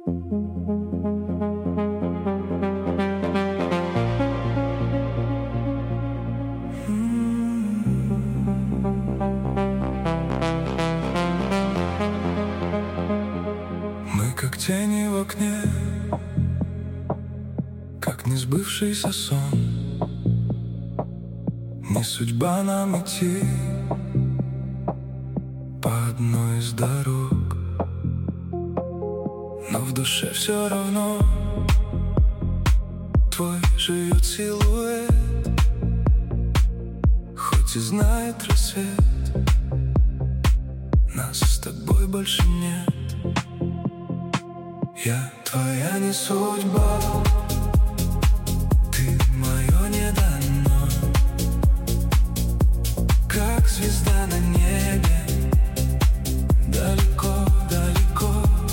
Мы как тени в окне, как несбывшийся сон. Не судьба нам идти по одной из дорог, но в душе все равно твой живет силуэт. Хоть и знает рассвет, нас с тобой больше нет. Я твоя не судьба, ты мое не дано, как звезда на небе, далеко, далеко.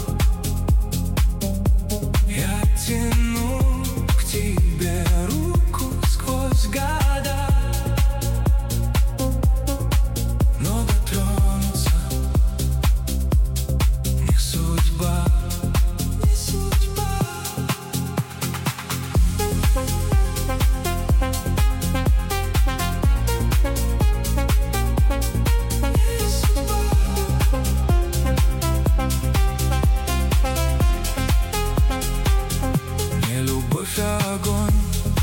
Я тяну к тебе руку сквозь года, но дотронуться не судьба. Огонь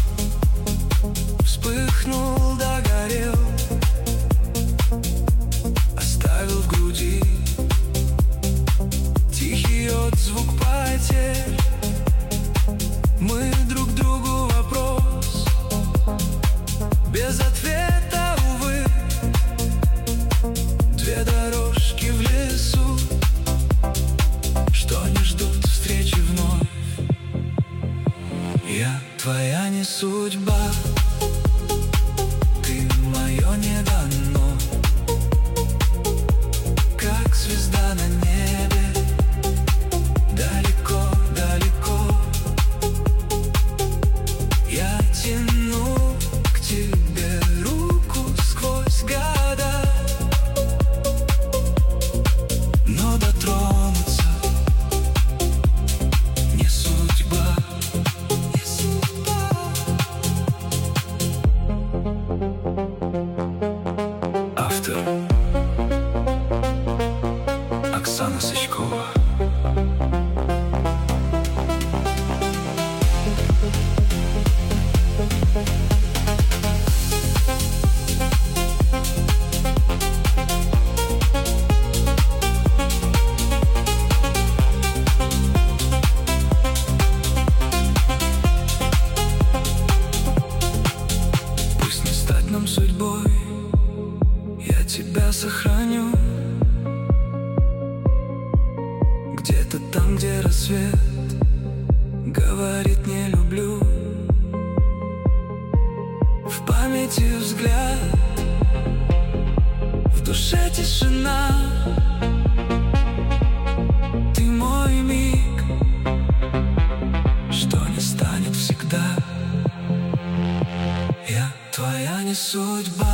вспыхнул, догорел, оставил в груди тихий отзвук потерь. Мы друг другу вопрос без ответа, увы. Две дорожки в лесу, что не ждут встречи вновь. Я твоя не судьба, ты мое не дано, как звезда на небе, далеко, далеко. Я тяну к тебе руку сквозь года, но дотронуться не судьба. Автор Оксана Сачкова. Пусть не стать нам судьбой, я тебя сохраню. Где-то там, где рассвет говорит не люблю. В памяти взгляд, в душе тишина. Ты мой миг, что не станет всегда. Я твоя не судьба.